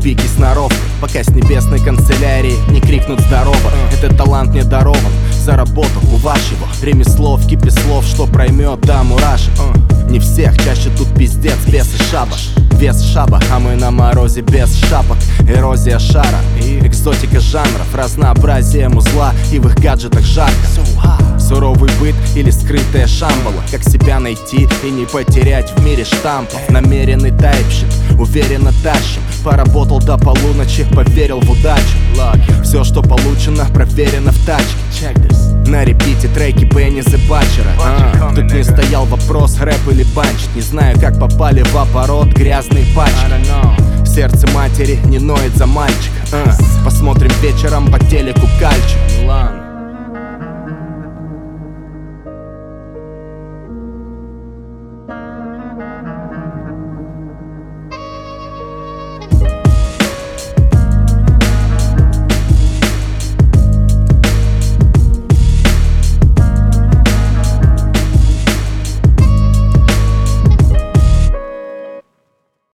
любви кисноровкой, пока с небесной канцелярии не крикнут здорово. Этот талант мне дарован за работу у вашего. Ремесло в кипе слов, что проймет до мурашек. Не всех, чаще тут пиздец, бес и шабаш. Вес шаба, а мы на морозе без шапок. Эрозия шара, экзотика жанров, разнообразие музла, и в их гаджетах жарко. Суровый быт или скрытая шамбала, как себя найти и не потерять в мире штампов. Намеренный тайпщик, уверенно тащим. Поработал до полуночи, поверил в удачу. Все, что получено, проверено в тачке. На репите треки Бенни The Butcher. Тут не стоял вопрос, рэп или банчик. Не знаю, как попали в оборот грязные пачки. Сердце матери не ноет за мальчика. Посмотрим вечером по телеку Кальчик.